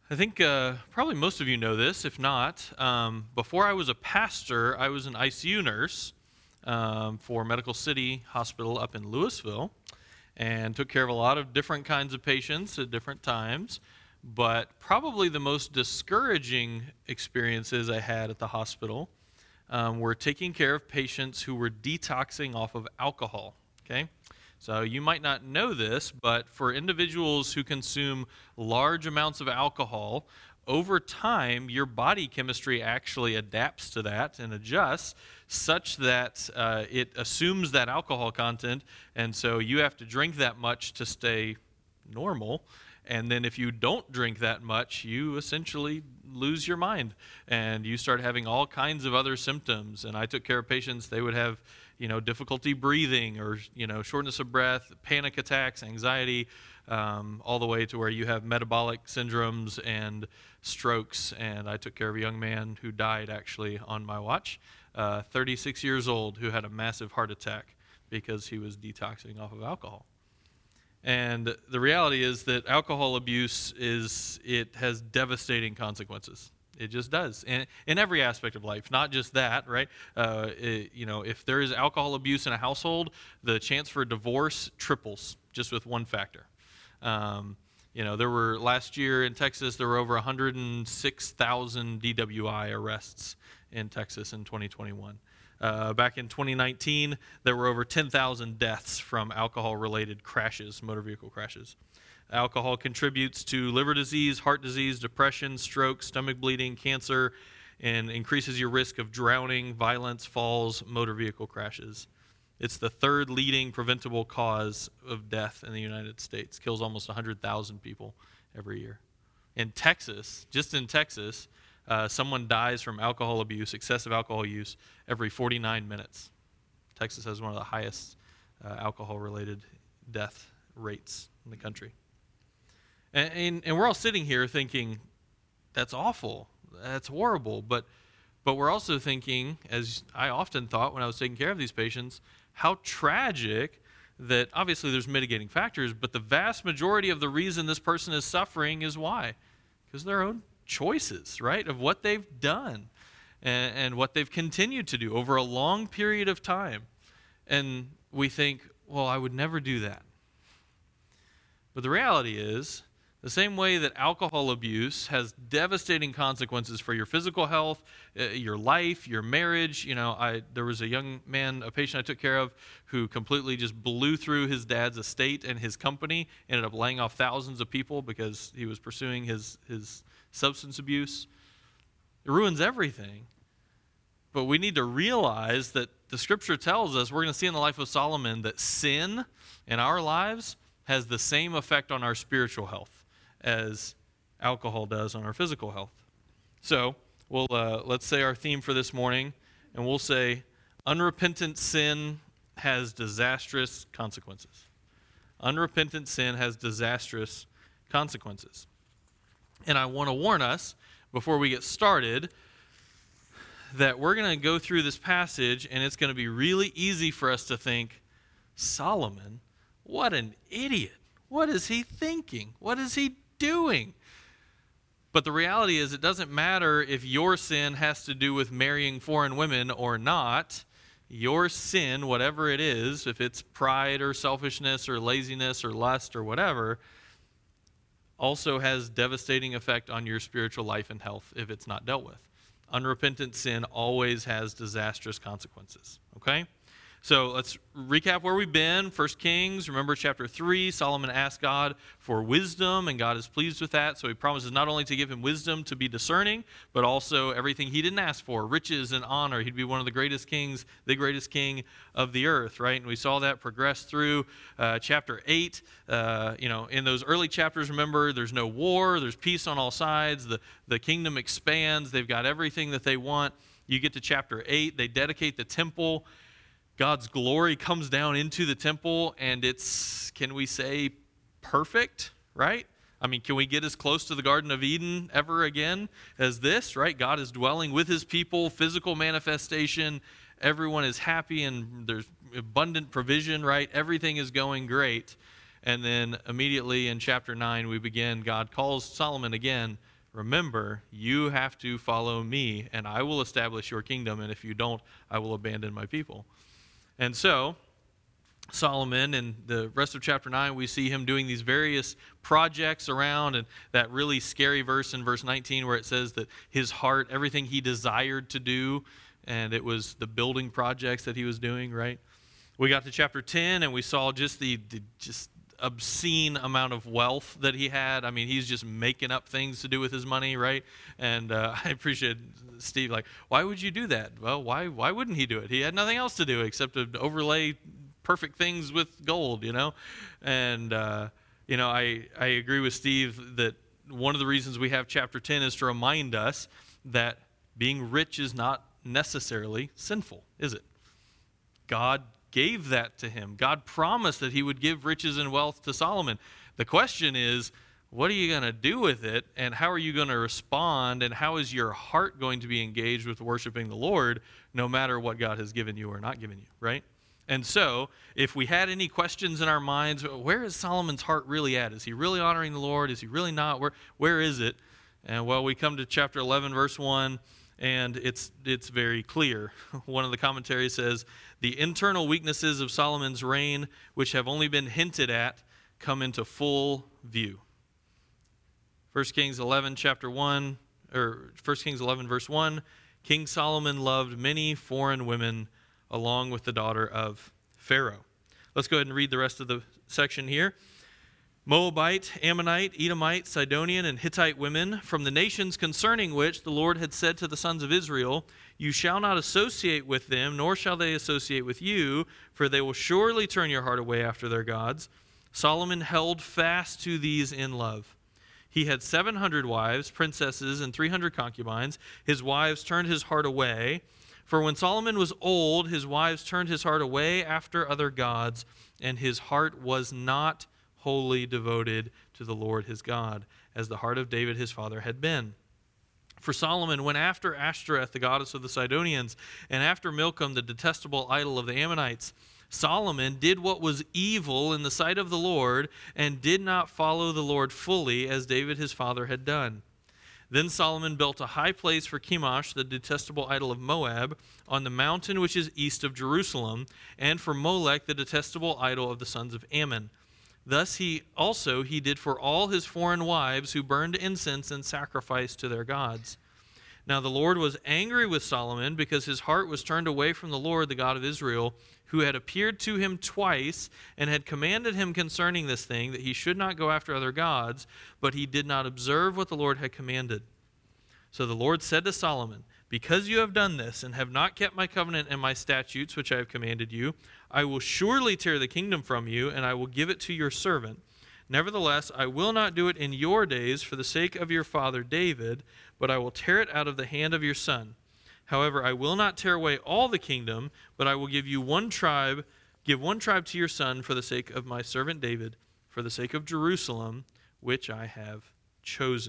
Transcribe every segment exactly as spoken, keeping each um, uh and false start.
I think uh, probably most of you know this. If not, um, before I was a pastor, I was an I C U nurse um, for Medical City Hospital up in Louisville, and took care of a lot of different kinds of patients at different times. But probably the most discouraging experiences I had at the hospital um, were taking care of patients who were detoxing off of alcohol. Okay. So you might not know this, but for individuals who consume large amounts of alcohol, over time, your body chemistry actually adapts to that and adjusts such that uh, it assumes that alcohol content, and so you have to drink that much to stay normal. And then if you don't drink that much, you essentially lose your mind, and you start having all kinds of other symptoms. And I took care of patients, they would have you know, difficulty breathing or, you know, shortness of breath, panic attacks, anxiety, um, all the way to where you have metabolic syndromes and strokes. And I took care of a young man who died actually on my watch, uh, thirty-six years old, who had a massive heart attack because he was detoxing off of alcohol. And the reality is that alcohol abuse is, it has devastating consequences. It just does, in, in every aspect of life, not just that, right? Uh, it, you know, if there is alcohol abuse in a household, the chance for divorce triples just with one factor. Um, you know, there were, last year in Texas, there were over one hundred six thousand D W I arrests in Texas in twenty twenty-one. Uh, back in twenty nineteen, there were over ten thousand deaths from alcohol-related crashes, motor vehicle crashes. Alcohol contributes to liver disease, heart disease, depression, stroke, stomach bleeding, cancer, and increases your risk of drowning, violence, falls, motor vehicle crashes. It's the third leading preventable cause of death in the United States. Kills almost one hundred thousand people every year. In Texas, just in Texas, uh, someone dies from alcohol abuse, excessive alcohol use, every forty-nine minutes. Texas has one of the highest uh, alcohol-related death rates in the country. And, and, and we're all sitting here thinking, that's awful, that's horrible, but but we're also thinking, as I often thought when I was taking care of these patients, how tragic that obviously there's mitigating factors, but the vast majority of the reason this person is suffering is why? Because of their own choices, right, of what they've done and, and what they've continued to do over a long period of time. And we think, well, I would never do that. But the reality is, the same way that alcohol abuse has devastating consequences for your physical health, uh, your life, your marriage. You know, I there was a young man, a patient I took care of, who completely just blew through his dad's estate and his company, ended up laying off thousands of people because he was pursuing his, his substance abuse. It ruins everything. But we need to realize that the Scripture tells us, we're going to see in the life of Solomon, that sin in our lives has the same effect on our spiritual health as alcohol does on our physical health. So, we'll uh, let's say our theme for this morning, and we'll say, unrepentant sin has disastrous consequences. Unrepentant sin has disastrous consequences. And I want to warn us, before we get started, that we're going to go through this passage, and it's going to be really easy for us to think, Solomon, what an idiot. What is he thinking? What is he doing? But the reality is, it doesn't matter if your sin has to do with marrying foreign women or not. Your sin, whatever it is, if it's pride or selfishness or laziness or lust or whatever, also has devastating effect on your spiritual life and health if it's not dealt with. Unrepentant sin always has disastrous consequences, okay? So let's recap where we've been. First Kings, remember chapter three, Solomon asked God for wisdom, and God is pleased with that. So he promises not only to give him wisdom to be discerning, but also everything he didn't ask for, riches and honor. He'd be one of the greatest kings, the greatest king of the earth, right? And we saw that progress through uh, chapter eight. Uh, you know, in those early chapters, remember, there's no war, there's peace on all sides, the, the kingdom expands, they've got everything that they want. You get to chapter eight, they dedicate the temple. God's glory comes down into the temple, and it's, can we say, perfect, right? I mean, can we get as close to the Garden of Eden ever again as this, right? God is dwelling with his people, physical manifestation, everyone is happy, and there's abundant provision, right? Everything is going great. And then immediately in chapter nine, we begin, God calls Solomon again remember, you have to follow me, and I will establish your kingdom, and if you don't, I will abandon my people. And so, Solomon, in the rest of chapter nine, we see him doing these various projects around, and that really scary verse in verse nineteen where it says that his heart, everything he desired to do, and it was the building projects that he was doing, right? We got to chapter ten, and we saw just the, the just obscene amount of wealth that he had. I mean, he's just making up things to do with his money, right? And uh, I appreciate Steve, like, why would you do that? Well, why why wouldn't he do it? He had nothing else to do except to overlay perfect things with gold, you know? And, uh, you know, I, I agree with Steve that one of the reasons we have chapter ten is to remind us that being rich is not necessarily sinful, is it? God gave that to him. God promised that he would give riches and wealth to Solomon. The question is, what are you going to do with it, and how are you going to respond, and how is your heart going to be engaged with worshiping the Lord no matter what God has given you or not given you, right? And so, if we had any questions in our minds, where is Solomon's heart really at? Is he really honoring the Lord? Is he really not? Where, where is it? And well, we come to chapter eleven, verse one, and it's it's very clear. One of the commentaries says, the internal weaknesses of Solomon's reign, which have only been hinted at, come into full view. First Kings eleven, chapter one, or First Kings eleven, verse one, King Solomon loved many foreign women along with the daughter of Pharaoh. Let's go ahead and read the rest of the section here. Moabite, Ammonite, Edomite, Sidonian, and Hittite women, from the nations concerning which the Lord had said to the sons of Israel, you shall not associate with them, nor shall they associate with you, for they will surely turn your heart away after their gods. Solomon held fast to these in love. He had seven hundred wives, princesses, and three hundred concubines. His wives turned his heart away. For when Solomon was old, his wives turned his heart away after other gods, and his heart was not wholly devoted to the Lord his God, as the heart of David his father had been. For Solomon went after Ashtoreth, the goddess of the Sidonians, and after Milcom, the detestable idol of the Ammonites. Solomon did what was evil in the sight of the Lord, and did not follow the Lord fully, as David his father had done. Then Solomon built a high place for Chemosh, the detestable idol of Moab, on the mountain which is east of Jerusalem, and for Molech, the detestable idol of the sons of Ammon. Thus he also he did for all his foreign wives who burned incense and sacrificed to their gods. Now the Lord was angry with Solomon because his heart was turned away from the Lord, the God of Israel, who had appeared to him twice and had commanded him concerning this thing, that he should not go after other gods, but he did not observe what the Lord had commanded. So the Lord said to Solomon, because you have done this and have not kept my covenant and my statutes, which I have commanded you, I will surely tear the kingdom from you, and I will give it to your servant. Nevertheless, I will not do it in your days for the sake of your father David, but I will tear it out of the hand of your son. However, I will not tear away all the kingdom, but I will give you one tribe, give one tribe to your son for the sake of my servant David, for the sake of Jerusalem, which I have chosen.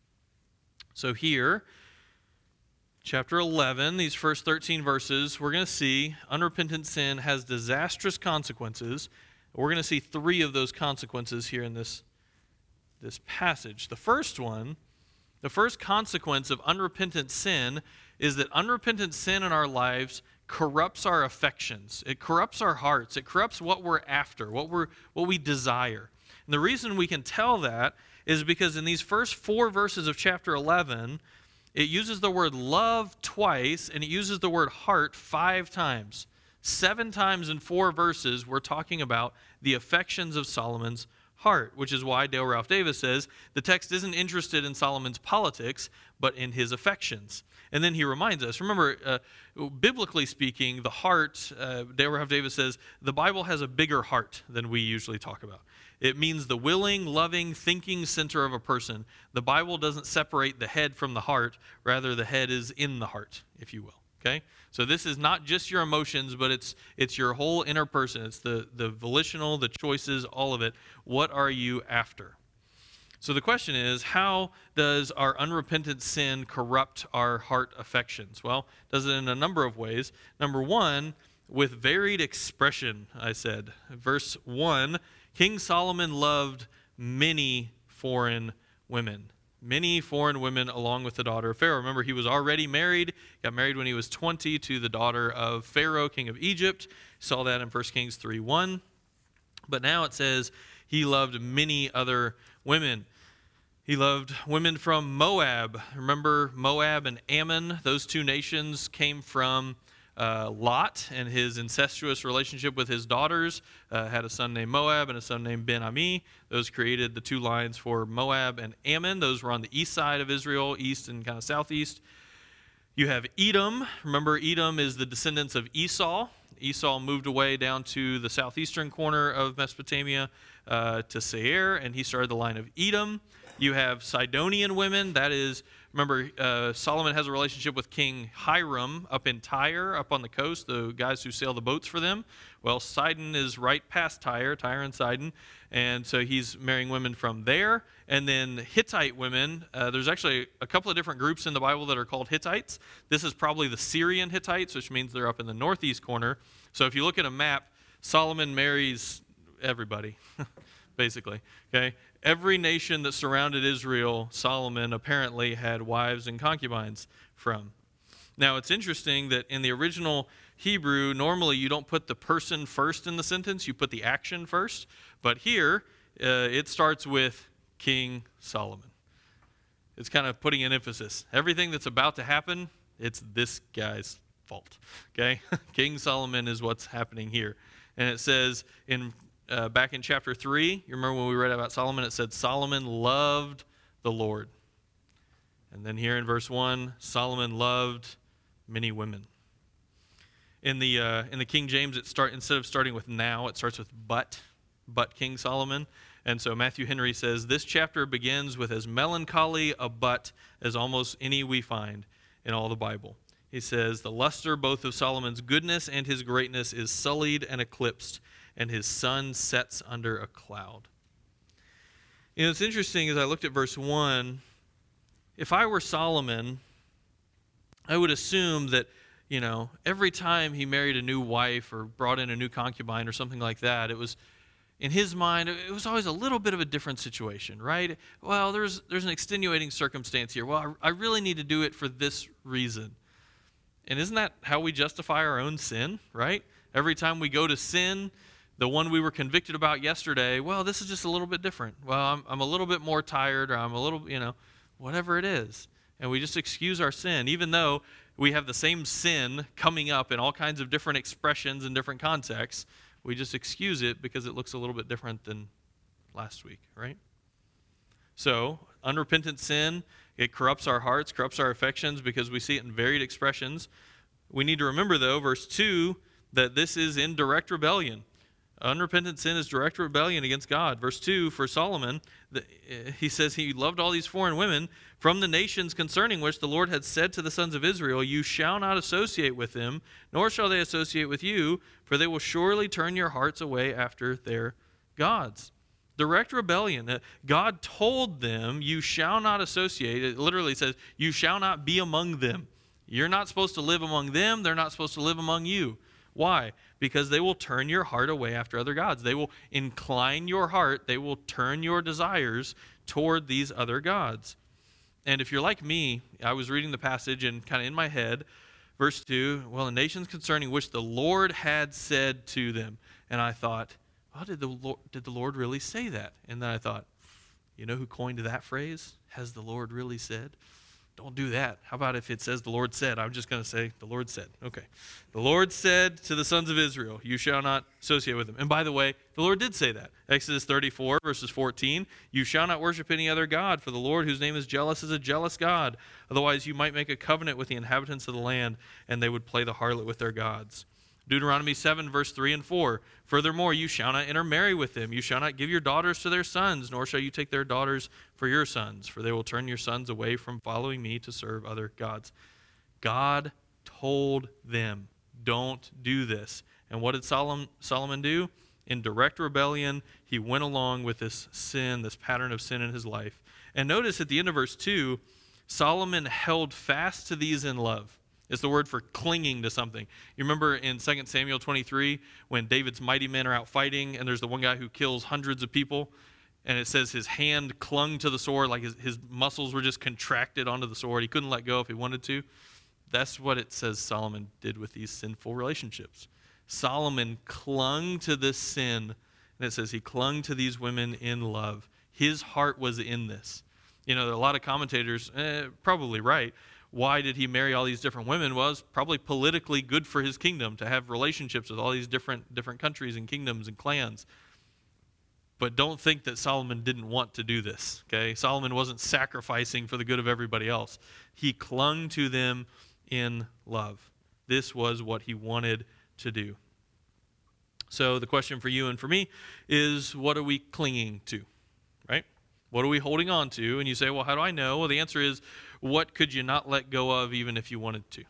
So here, chapter eleven, these first thirteen verses, we're going to see unrepentant sin has disastrous consequences. We're going to see three of those consequences here in this, this passage. The first one, the first consequence of unrepentant sin is that unrepentant sin in our lives corrupts our affections. It corrupts our hearts. It corrupts what we're after, what we're what we desire. And the reason we can tell that is because in these first four verses of chapter eleven, it uses the word love twice, and it uses the word heart five times. Seven times in four verses, we're talking about the affections of Solomon's heart, which is why Dale Ralph Davis says the text isn't interested in Solomon's politics, but in his affections. And then he reminds us, remember, uh, biblically speaking, the heart, uh, Dale Ralph Davis says, the Bible has a bigger heart than we usually talk about. It means the willing, loving, thinking center of a person. The Bible doesn't separate the head from the heart. Rather, the head is in the heart, if you will. Okay? So this is not just your emotions, but it's it's your whole inner person. It's the, the volitional, the choices, all of it. What are you after? So the question is, how does our unrepentant sin corrupt our heart affections? Well, it does it in a number of ways. Number one, with varied expression, I said. Verse one, King Solomon loved many foreign women. many foreign women along with the daughter of Pharaoh. Remember, he was already married, got married when he was twenty to the daughter of Pharaoh, king of Egypt. Saw that in First Kings three one. But now it says he loved many other women. He loved women from Moab. Remember Moab and Ammon? Those two nations came from uh, Lot and his incestuous relationship with his daughters. Uh, had a son named Moab and a son named Ben-Ami. Those created the two lines for Moab and Ammon. Those were on the east side of Israel, east and kind of southeast. You have Edom. Remember, Edom is the descendants of Esau. Esau moved away down to the southeastern corner of Mesopotamia uh, to Seir, and he started the line of Edom. You have Sidonian women. That is, remember, uh, Solomon has a relationship with King Hiram up in Tyre, up on the coast, the guys who sail the boats for them. Well, Sidon is right past Tyre, Tyre and Sidon, and so he's marrying women from there. And then Hittite women, uh, there's actually a couple of different groups in the Bible that are called Hittites. This is probably the Syrian Hittites, which means they're up in the northeast corner. So if you look at a map, Solomon marries everybody, basically, okay? Every nation that surrounded Israel, Solomon apparently had wives and concubines from. Now, it's interesting that in the original Hebrew, normally you don't put the person first in the sentence, you put the action first. But here, uh, it starts with King Solomon. It's kind of putting an emphasis. Everything that's about to happen, it's this guy's fault, okay? King Solomon is what's happening here. And it says in Uh, back in chapter three, you remember when we read about Solomon, it said Solomon loved the Lord. And then here in verse one, Solomon loved many women. In the uh, in the King James, it start instead of starting with now, it starts with but, but King Solomon. And so Matthew Henry says, this chapter begins with as melancholy a but as almost any we find in all the Bible. He says, the luster both of Solomon's goodness and his greatness is sullied and eclipsed, and his sun sets under a cloud. You know, it's interesting as I looked at verse one, if I were Solomon, I would assume that, you know, every time he married a new wife or brought in a new concubine or something like that, it was, in his mind, it was always a little bit of a different situation, right? Well, there's there's an extenuating circumstance here. Well, I, I really need to do it for this reason. And isn't that how we justify our own sin, right? Every time we go to sin, the one we were convicted about yesterday, well, this is just a little bit different. Well, I'm, I'm a little bit more tired, or I'm a little, you know, whatever it is. And we just excuse our sin, even though we have the same sin coming up in all kinds of different expressions and different contexts. We just excuse it because it looks a little bit different than last week, right? So, unrepentant sin, it corrupts our hearts, corrupts our affections because we see it in varied expressions. We need to remember, though, verse two, that this is in direct rebellion. Unrepentant sin is direct rebellion against God. Verse two, for Solomon, the, he says he loved all these foreign women from the nations concerning which the Lord had said to the sons of Israel, you shall not associate with them, nor shall they associate with you, for they will surely turn your hearts away after their gods. Direct rebellion. God told them, you shall not associate. It literally says, you shall not be among them. You're not supposed to live among them. They're not supposed to live among you. Why? Because they will turn your heart away after other gods. They will incline your heart. They will turn your desires toward these other gods. And if you're like me, I was reading the passage and kind of in my head, verse two, well, the nations concerning which the Lord had said to them. And I thought, oh, did the Lord, did the Lord really say that? And then I thought, you know who coined that phrase? Has the Lord really said? Don't do that. How about if it says the Lord said? I'm just going to say the Lord said. Okay. The Lord said to the sons of Israel, you shall not associate with them. And by the way, the Lord did say that. Exodus thirty-four, verses fourteen, you shall not worship any other God, for the Lord whose name is jealous is a jealous God. Otherwise you might make a covenant with the inhabitants of the land, and they would play the harlot with their gods. Deuteronomy seven, verse three and four. Furthermore, you shall not intermarry with them. You shall not give your daughters to their sons, nor shall you take their daughters for your sons, for they will turn your sons away from following me to serve other gods. God told them, don't do this. And what did Solomon, Solomon do? In direct rebellion, he went along with this sin, this pattern of sin in his life. And notice at the end of verse two, Solomon held fast to these in love. It's the word for clinging to something. You remember in Second Samuel twenty-three when David's mighty men are out fighting and there's the one guy who kills hundreds of people? and it says his hand clung to the sword, like his, his muscles were just contracted onto the sword. He couldn't let go if he wanted to. That's what it says Solomon did with these sinful relationships. Solomon clung to this sin, and it says he clung to these women in love. His heart was in this. You know, a lot of commentators, eh, probably right. Why did he marry all these different women? Well, it was probably politically good for his kingdom to have relationships with all these different different countries and kingdoms and clans. But don't think that Solomon didn't want to do this, okay? Solomon wasn't sacrificing for the good of everybody else. He clung to them in love. This was what he wanted to do. So the question for you and for me is, what are we clinging to, right? What are we holding on to? And you say, well, how do I know? Well, the answer is, what could you not let go of even if you wanted to?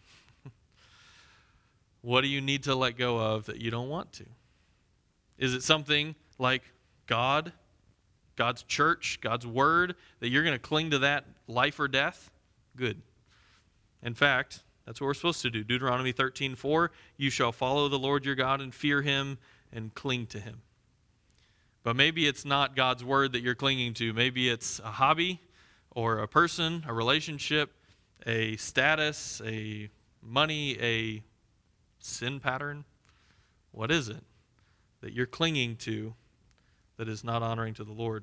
What do you need to let go of that you don't want to? Is it something like God, God's church, God's word, that you're going to cling to that life or death? Good. In fact, that's what we're supposed to do. Deuteronomy thirteen four, you shall follow the Lord your God and fear him and cling to him. But maybe it's not God's word that you're clinging to. Maybe it's a hobby or a person, a relationship, a status, a money, a sin pattern. What is it that you're clinging to that is not honoring to the Lord?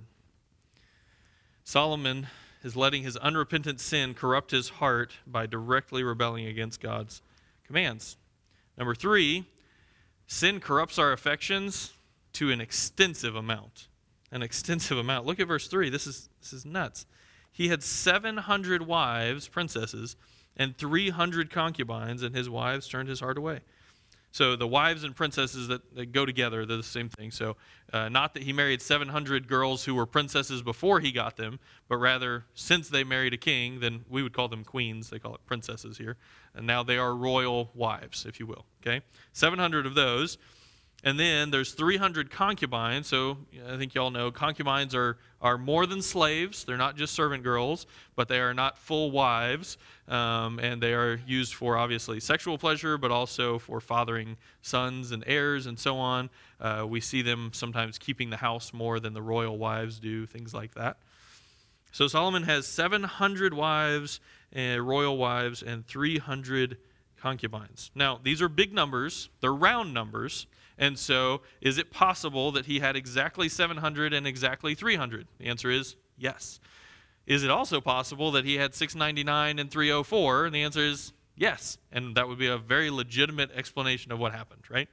Solomon is letting his unrepentant sin corrupt his heart by directly rebelling against God's commands. Number three, sin corrupts our affections to an extensive amount. An extensive amount. Look at verse three. This is, this is nuts. He had seven hundred wives, princesses, and three hundred concubines, and his wives turned his heart away. So the wives and princesses that, that go together, they're the same thing. So uh, not that he married seven hundred girls who were princesses before he got them, but rather since they married a king, then we would call them queens. They call it princesses here. And now they are royal wives, if you will. Okay, seven hundred of those. And then there's three hundred concubines. So I think y'all know concubines are, are more than slaves. They're not just servant girls, but they are not full wives. Um, and they are used for, obviously, sexual pleasure, but also for fathering sons and heirs and so on. Uh, we see them sometimes keeping the house more than the royal wives do, things like that. So Solomon has seven hundred wives, uh, royal wives, and three hundred concubines. Now, these are big numbers. They're round numbers. And so, is it possible that he had exactly seven hundred and exactly three hundred? The answer is yes. Is it also possible that he had six ninety-nine and three oh four? And the answer is yes. And that would be a very legitimate explanation of what happened, right?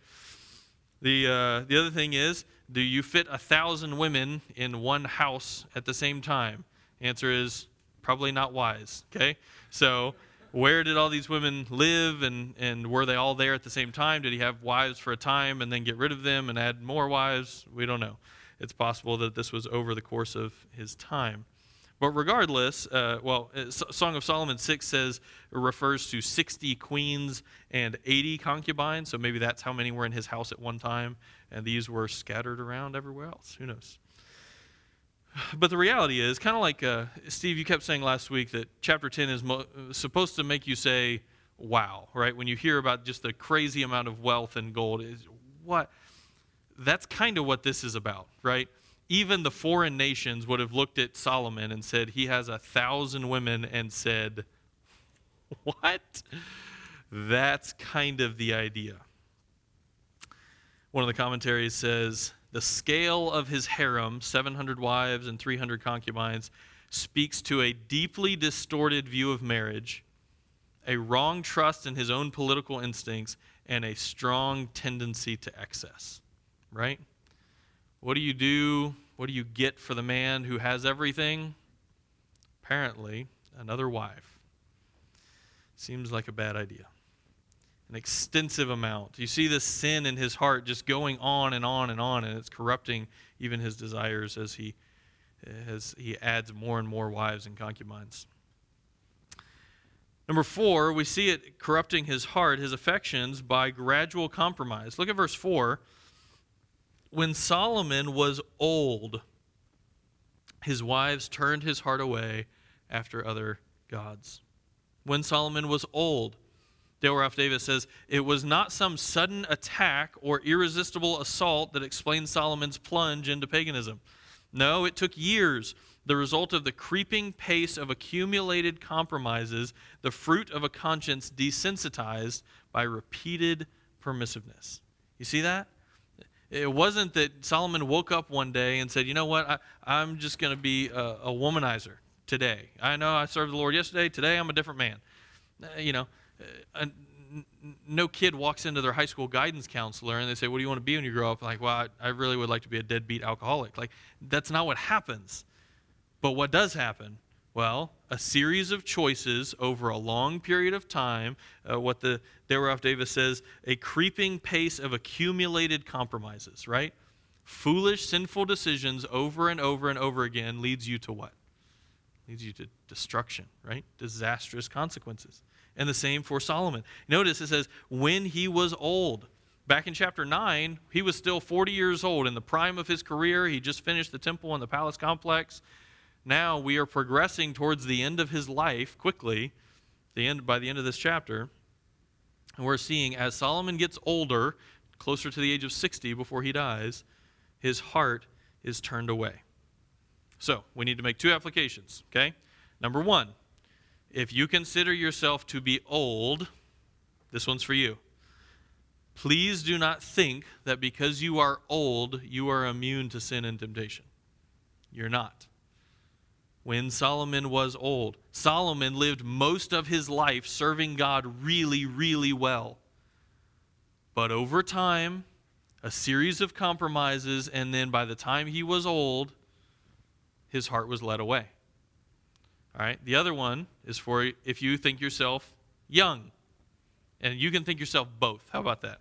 The uh, the other thing is, do you fit a thousand women in one house at the same time? The answer is probably not wise, okay? So, where did all these women live, and, and were they all there at the same time? Did he have wives for a time and then get rid of them and add more wives? We don't know. It's possible that this was over the course of his time. But regardless, uh, well, Song of Solomon six says, it refers to sixty queens and eighty concubines, so maybe that's how many were in his house at one time, and these were scattered around everywhere else. Who knows? But the reality is, kind of like, uh, Steve, you kept saying last week that chapter ten is mo- supposed to make you say, wow, right? When you hear about just the crazy amount of wealth and gold, is what? That's kind of what this is about, right? Even the foreign nations would have looked at Solomon and said, he has a thousand women, and said, what? That's kind of the idea. One of the commentaries says, the scale of his harem, seven hundred wives and three hundred concubines, speaks to a deeply distorted view of marriage, a wrong trust in his own political instincts, and a strong tendency to excess. Right? What do you do? What do you get for the man who has everything? Apparently, another wife. Seems like a bad idea. An extensive amount. You see this sin in his heart just going on and on and on, and it's corrupting even his desires as he as he adds more and more wives and concubines. Number four, we see it corrupting his heart, his affections, by gradual compromise. Look at verse four. When Solomon was old, his wives turned his heart away after other gods. When Solomon was old, Dale Ralph Davis says, it was not some sudden attack or irresistible assault that explained Solomon's plunge into paganism. No, it took years, the result of the creeping pace of accumulated compromises, the fruit of a conscience desensitized by repeated permissiveness. You see that? It wasn't that Solomon woke up one day and said, you know what, I, I'm just going to be a, a womanizer today. I know I served the Lord yesterday. Today I'm a different man. Uh, you know, uh, n- no kid walks into their high school guidance counselor and they say, what do you want to be when you grow up? Like, well, I, I really would like to be a deadbeat alcoholic. Like, that's not what happens. But what does happen? Well, a series of choices over a long period of time, uh, what the Deborah Davis says, a creeping pace of accumulated compromises, right? Foolish, sinful decisions over and over and over again leads you to what? Leads you to destruction, right? Disastrous consequences. And the same for Solomon. Notice it says, when he was old. Back in chapter nine, he was still forty years old, in the prime of his career. He just finished the temple and the palace complex. Now we are progressing towards the end of his life quickly, the end by the end of this chapter. And we're seeing as Solomon gets older, closer to the age of sixty before he dies, his heart is turned away. So we need to make two applications, okay? Number one, if you consider yourself to be old, this one's for you. Please do not think that because you are old, you are immune to sin and temptation. You're not. When Solomon was old, Solomon lived most of his life serving God really, really well. But over time, a series of compromises, and then by the time he was old, his heart was led away. All right, the other one is for if you think yourself young. And you can think yourself both. How about that?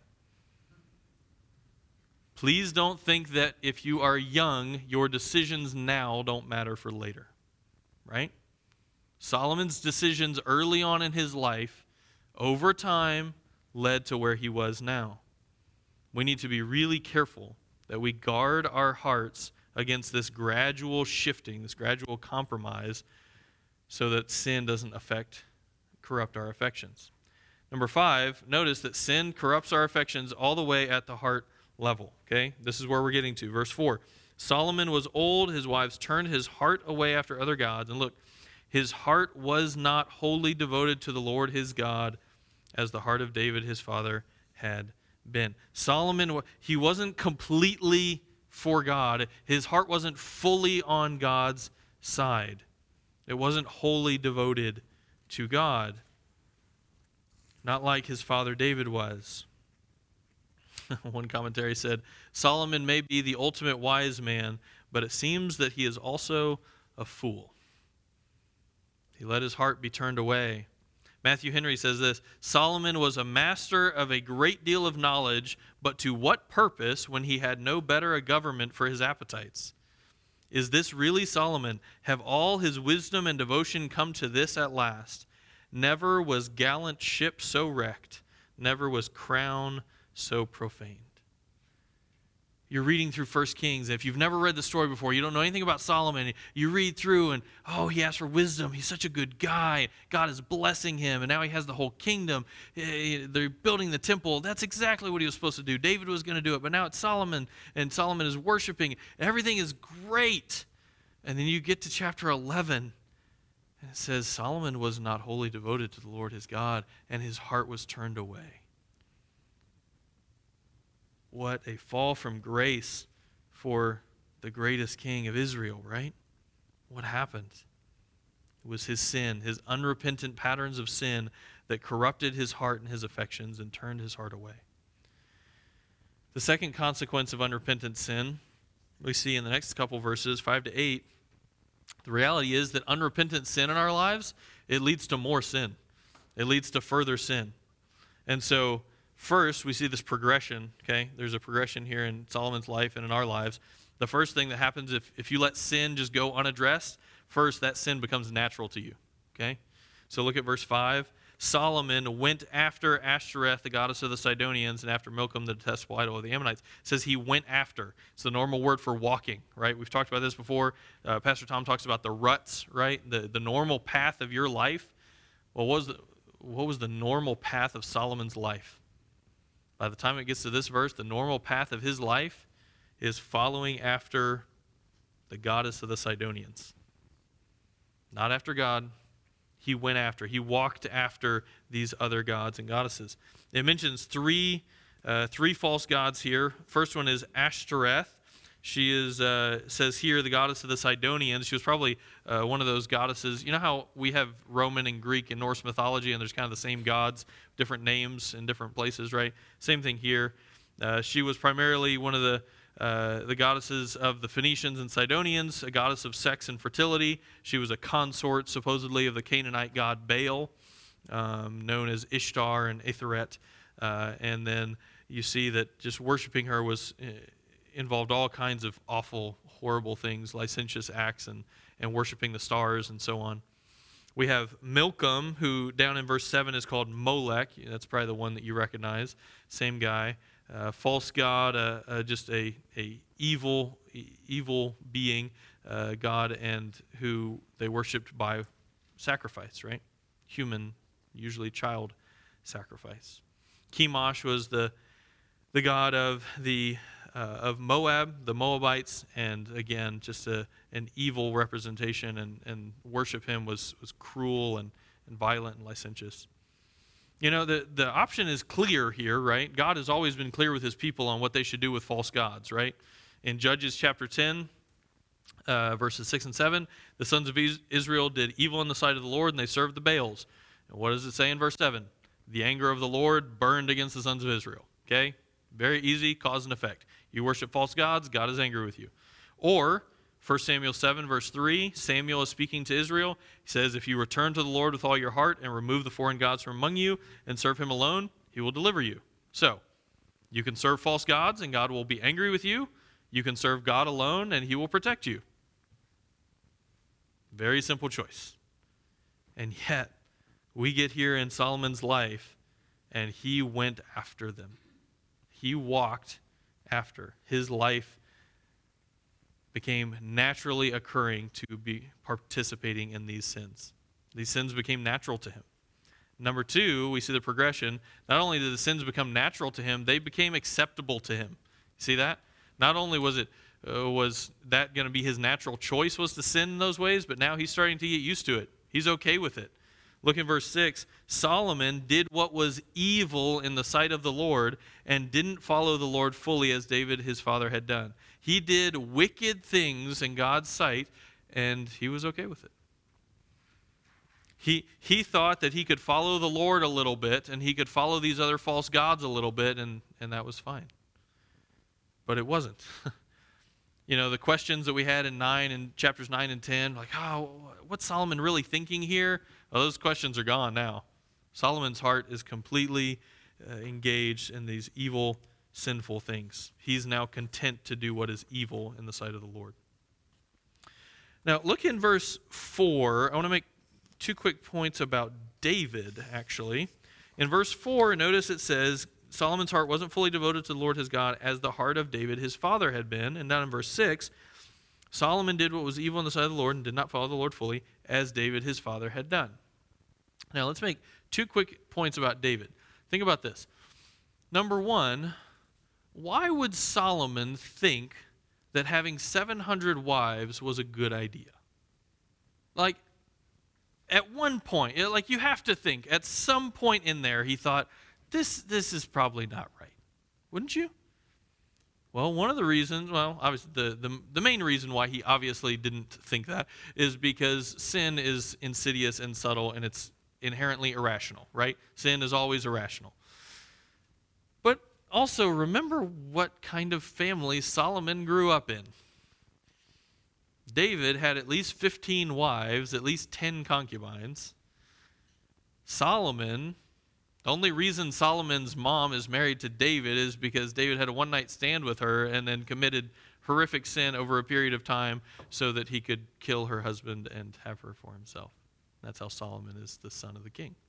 Please don't think that if you are young, your decisions now don't matter for later. Right? Solomon's decisions early on in his life, over time, led to where he was now. We need to be really careful that we guard our hearts against this gradual shifting, this gradual compromise, so that sin doesn't affect, corrupt our affections. Number five, notice that sin corrupts our affections all the way at the heart level. Okay? This is where we're getting to. Verse four. Solomon was old, his wives turned his heart away after other gods. And look, his heart was not wholly devoted to the Lord his God, as the heart of David his father had been. Solomon, he wasn't completely for God. His heart wasn't fully on God's side. It wasn't wholly devoted to God. Not like his father David was. One commentary said, Solomon may be the ultimate wise man, but it seems that he is also a fool. He let his heart be turned away. Matthew Henry says this, Solomon was a master of a great deal of knowledge, but to what purpose when he had no better a government for his appetites? Is this really Solomon? Have all his wisdom and devotion come to this at last? Never was gallant ship so wrecked, never was crown so profaned. You're reading through First Kings. If you've never read the story before, you don't know anything about Solomon, you read through and, oh, he asked for wisdom. He's such a good guy. God is blessing him, and now he has the whole kingdom. They're building the temple. That's exactly what he was supposed to do. David was going to do it, but now it's Solomon, and Solomon is worshiping. Everything is great. And then you get to chapter eleven, and it says, Solomon was not wholly devoted to the Lord his God, and his heart was turned away. What a fall from grace for the greatest king of Israel, right? What happened? It was his sin, his unrepentant patterns of sin that corrupted his heart and his affections and turned his heart away. The second consequence of unrepentant sin, we see in the next couple verses, five to eight, the reality is that unrepentant sin in our lives, it leads to more sin. It leads to further sin. And so, first, we see this progression, okay? There's a progression here in Solomon's life and in our lives. The first thing that happens if, if you let sin just go unaddressed, first, that sin becomes natural to you, okay? So look at verse five. Solomon went after Ashtoreth, the goddess of the Sidonians, and after Milcom, the detestable idol of the Ammonites. It says he went after. It's the normal word for walking, right? We've talked about this before. Uh, Pastor Tom talks about the ruts, right? The, the normal path of your life. Well, what was the, what was the normal path of Solomon's life? By the time it gets to this verse, the normal path of his life is following after the goddess of the Sidonians. Not after God. He went after. He walked after these other gods and goddesses. It mentions three, uh, three false gods here. First one is Ashtoreth. She is, uh, says here, the goddess of the Sidonians. She was probably uh, one of those goddesses. You know how we have Roman and Greek and Norse mythology, and there's kind of the same gods, different names in different places, right? Same thing here. Uh, she was primarily one of the uh, the goddesses of the Phoenicians and Sidonians, a goddess of sex and fertility. She was a consort, supposedly, of the Canaanite god Baal, um, known as Ishtar and Atheret. Uh, and then you see that just worshiping her was uh, involved all kinds of awful, horrible things, licentious acts, and, and worshiping the stars and so on. We have Milcom, who down in verse seven is called Molech. That's probably the one that you recognize. Same guy. Uh, false god, uh, uh, just a, a evil e- evil being, uh, God, and who they worshipped by sacrifice, right? Human, usually child sacrifice. Chemosh was the the god of the uh, of Moab, the Moabites, and again, just a, an evil representation, and, and worship him was, was cruel and, and violent and licentious. You know, the, the option is clear here, right? God has always been clear with his people on what they should do with false gods, right? In Judges chapter ten, uh, verses six and seven, the sons of Israel did evil in the sight of the Lord, and they served the Baals. And what does it say in verse seven? The anger of the Lord burned against the sons of Israel. Okay? Very easy, cause and effect. You worship false gods, God is angry with you. Or, First Samuel seven, verse three, Samuel is speaking to Israel. He says, if you return to the Lord with all your heart and remove the foreign gods from among you and serve him alone, he will deliver you. So, you can serve false gods and God will be angry with you. You can serve God alone and he will protect you. Very simple choice. And yet, we get here in Solomon's life and he went after them. He walked after. His life became naturally occurring to be participating in these sins. These sins became natural to him. Number two, we see the progression. Not only did the sins become natural to him, they became acceptable to him. See that? Not only was it uh, was that going to be his natural choice was to sin in those ways, but now he's starting to get used to it. He's okay with it. Look in verse six. Solomon did what was evil in the sight of the Lord and didn't follow the Lord fully as David his father had done. He did wicked things in God's sight, and he was okay with it. He, he thought that he could follow the Lord a little bit, and he could follow these other false gods a little bit, and, and that was fine. But it wasn't. You know, the questions that we had in nine and chapters nine and ten, like, oh, what's Solomon really thinking here? Well, those questions are gone now. Solomon's heart is completely uh, engaged in these evil, sinful things. He's now content to do what is evil in the sight of the Lord. Now, look in verse four. I want to make two quick points about David, actually. In verse four, notice it says, Solomon's heart wasn't fully devoted to the Lord his God as the heart of David his father had been. And down in verse six, Solomon did what was evil in the sight of the Lord and did not follow the Lord fully as David his father had done. Now let's make two quick points about David. Think about this. Number one, why would Solomon think that having seven hundred wives was a good idea? Like, at one point, like you have to think, at some point in there, he thought, This this is probably not right. Wouldn't you? Well, one of the reasons, well, obviously the, the, the main reason why he obviously didn't think that is because sin is insidious and subtle and it's inherently irrational, right? Sin is always irrational. But also remember what kind of family Solomon grew up in. David had at least fifteen wives, at least ten concubines. Solomon... The only reason Solomon's mom is married to David is because David had a one-night stand with her and then committed horrific sin over a period of time so that he could kill her husband and have her for himself. That's how Solomon is the son of the king.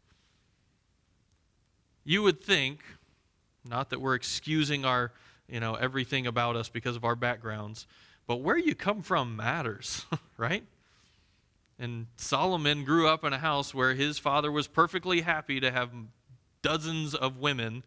You would think, not that we're excusing our, you know, everything about us because of our backgrounds, but where you come from matters, right? And Solomon grew up in a house where his father was perfectly happy to have dozens of women,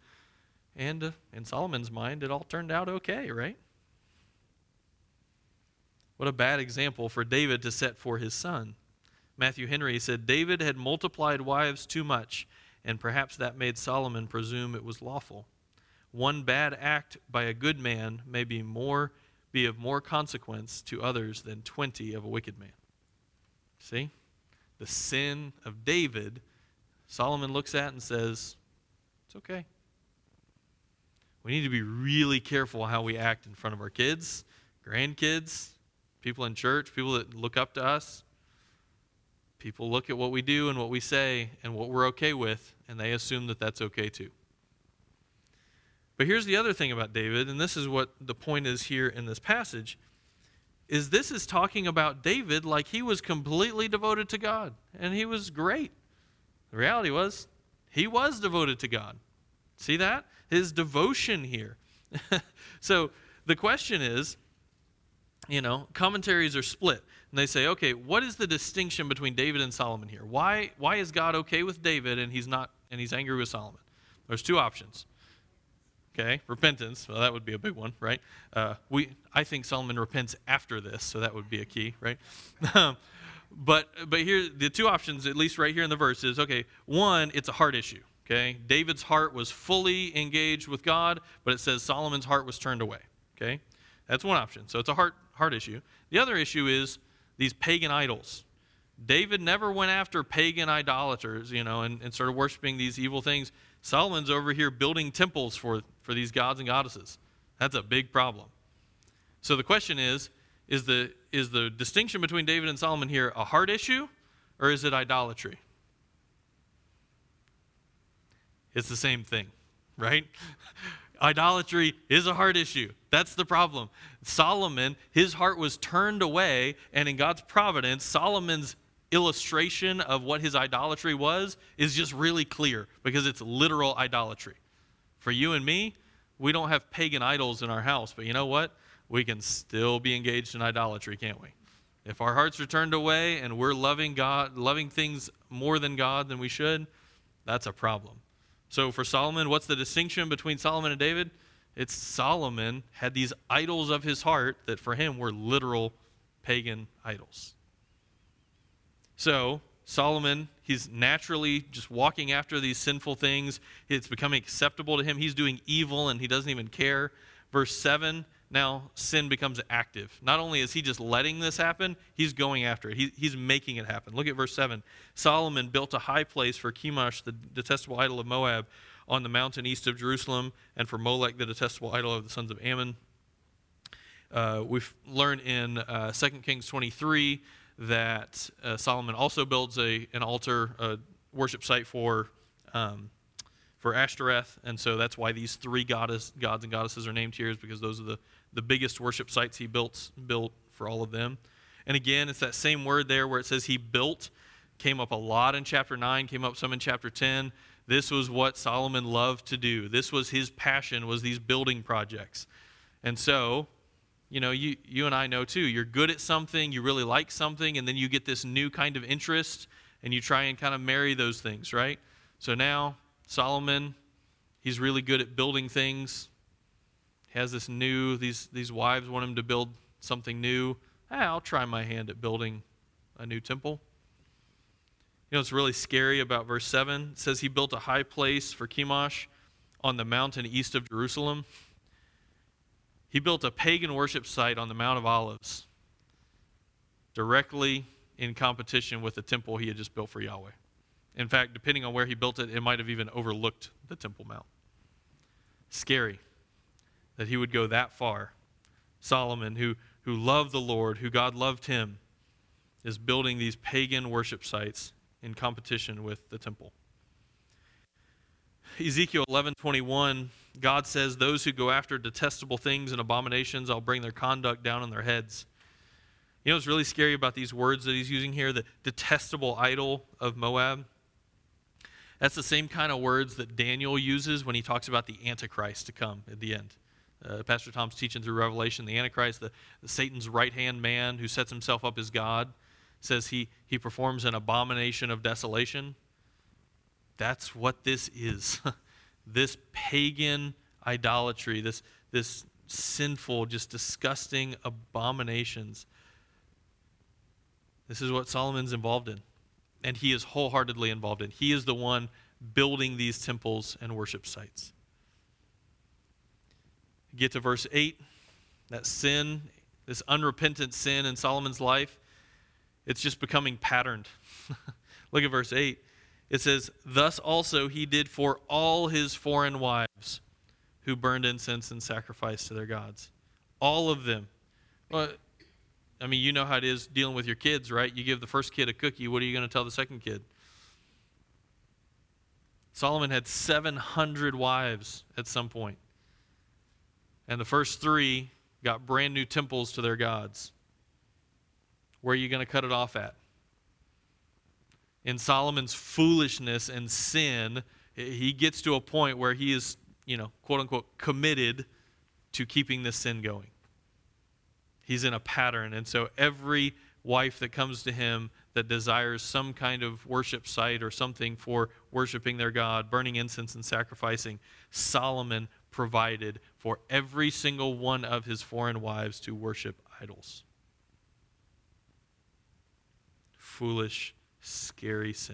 and uh, in Solomon's mind, it all turned out okay, right? What a bad example for David to set for his son. Matthew Henry said, David had multiplied wives too much, and perhaps that made Solomon presume it was lawful. One bad act by a good man may be more be of more consequence to others than twenty of a wicked man. See? The sin of David, Solomon looks at and says, it's okay. We need to be really careful how we act in front of our kids, grandkids, people in church, people that look up to us. People look at what we do and what we say and what we're okay with, and they assume that that's okay too. But here's the other thing about David, and this is what the point is here in this passage, is this is talking about David like he was completely devoted to God, and he was great. The reality was, he was devoted to God. See that? His devotion here. So the question is, you know, commentaries are split, and they say, okay, what is the distinction between David and Solomon here? Why, why is God okay with David and he's not, and he's angry with Solomon? There's two options. Okay, repentance. Well, that would be a big one, right? Uh, we, I think Solomon repents after this, so that would be a key, right? but but here, the two options, at least right here in the verse, is, okay, one, it's a heart issue, okay? David's heart was fully engaged with God, but it says Solomon's heart was turned away, okay? That's one option. So it's a heart, heart issue. The other issue is these pagan idols. David never went after pagan idolaters, you know, and, and started worshiping these evil things. Solomon's over here building temples for, for these gods and goddesses. That's a big problem. So the question is, is the, is the distinction between David and Solomon here a heart issue, or is it idolatry? It's the same thing, right? Idolatry is a heart issue. That's the problem. Solomon, his heart was turned away, and in God's providence, Solomon's illustration of what his idolatry was is just really clear because it's literal idolatry. For you and me, we don't have pagan idols in our house, but you know what? We can still be engaged in idolatry, can't we? If our hearts are turned away and we're loving God, loving things more than God than we should, that's a problem. So for Solomon, what's the distinction between Solomon and David? It's Solomon had these idols of his heart that for him were literal pagan idols. So Solomon, he's naturally just walking after these sinful things. It's becoming acceptable to him. He's doing evil and he doesn't even care. Verse seven, now sin becomes active. Not only is he just letting this happen, he's going after it. He, he's making it happen. Look at verse seven. Solomon built a high place for Chemosh, the detestable idol of Moab, on the mountain east of Jerusalem, and for Molech, the detestable idol of the sons of Ammon. Uh, we've learned in uh, Second Kings twenty-three that uh, Solomon also builds a an altar, a worship site for um, for Ashtoreth, and so that's why these three goddess, gods and goddesses are named here, is because those are the, the biggest worship sites he built built for all of them. And again, it's that same word there where it says he built, came up a lot in chapter nine, came up some in chapter ten. This was what Solomon loved to do. This was his passion, was these building projects. And so, you know, you, you and I know too, you're good at something, you really like something, and then you get this new kind of interest, and you try and kind of marry those things, right? So now, Solomon, he's really good at building things. He has this new, these, these wives want him to build something new. Ah, I'll try my hand at building a new temple. You know what's really scary about verse seven? It says he built a high place for Chemosh on the mountain east of Jerusalem. He built a pagan worship site on the Mount of Olives, directly in competition with the temple he had just built for Yahweh. In fact, depending on where he built it, it might have even overlooked the Temple Mount. Scary that he would go that far. Solomon, who, who loved the Lord, who God loved him, is building these pagan worship sites in competition with the temple. Ezekiel eleven twenty-one, God says, those who go after detestable things and abominations, I'll bring their conduct down on their heads. You know what's really scary about these words that he's using here, the detestable idol of Moab? That's the same kind of words that Daniel uses when he talks about the Antichrist to come at the end. Uh, Pastor Tom's teaching through Revelation, the Antichrist, the, the Satan's right-hand man who sets himself up as God, says he, he performs an abomination of desolation. That's what this is. This pagan idolatry, this, this sinful, just disgusting abominations This is what Solomon's involved in. And he is wholeheartedly involved in. He is the one building these temples and worship sites. Get to verse eight. That sin, this unrepentant sin in Solomon's life, it's just becoming patterned. Look at verse eight. It says, "Thus also he did for all his foreign wives who burned incense and sacrificed to their gods." All of them. Well, I mean, you know how it is dealing with your kids, right? You give the first kid a cookie, what are you going to tell the second kid? Solomon had seven hundred wives at some point. And the first three got brand new temples to their gods. Where are you going to cut it off at? In Solomon's foolishness and sin, he gets to a point where he is, you know, quote unquote, committed to keeping this sin going. He's in a pattern. And so every wife that comes to him that desires some kind of worship site or something for worshiping their God, burning incense and sacrificing, Solomon provided for every single one of his foreign wives to worship idols. Foolish, scary sin.